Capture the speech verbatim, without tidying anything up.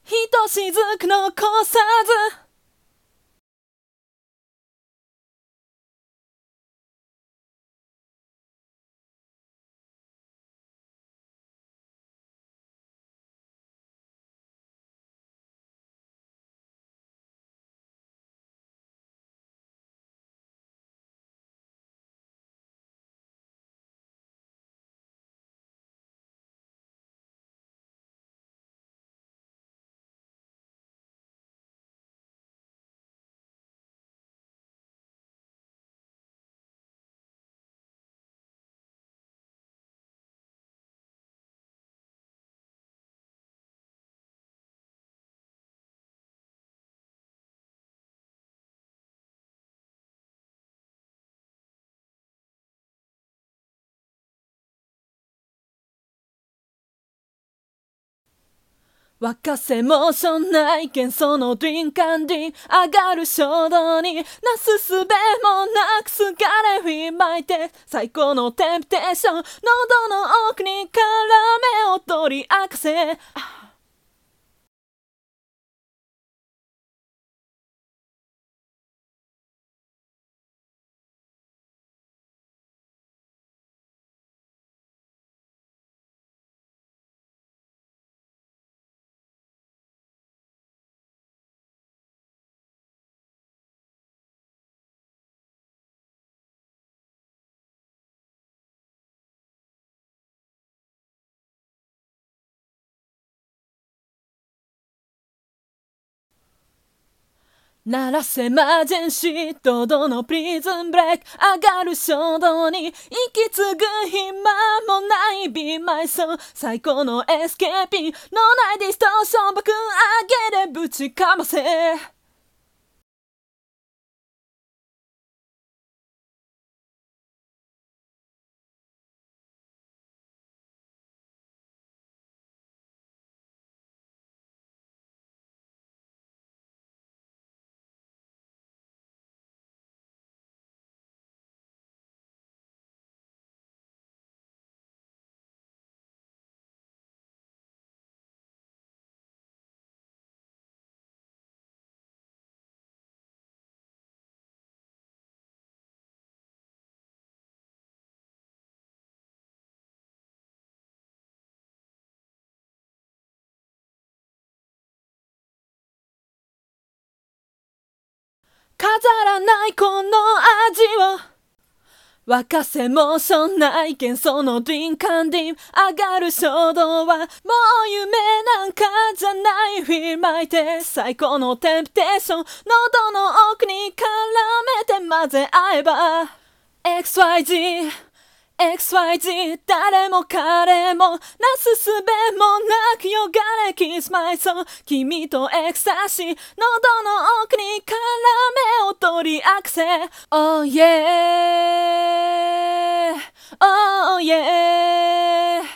ひとしずく残さず若せモーション内見そのドリンカンディン上がる衝動になすすべもなくすがれ振りまいて最高のテンプテーション喉の奥に絡め踊り明かせ鳴らせマージェンシー堂々のプリズンブレイク上がる衝動に息継ぐ暇もない Be my soul 最高のエスケーピンのないディストーション爆上げでぶちかませ飾らないこの味を若せモーション内見そのドリンカンディン上がる衝動はもう夢なんかじゃない振りまいて最高のテンプテーション喉の奥に絡めて混ぜ合えば エックスワイジーエックスワイジー 誰も彼もなすすべもなくよがれ Kiss my soul 君とエクサシー喉の奥に絡め踊り明かせ Oh yeah Oh yeah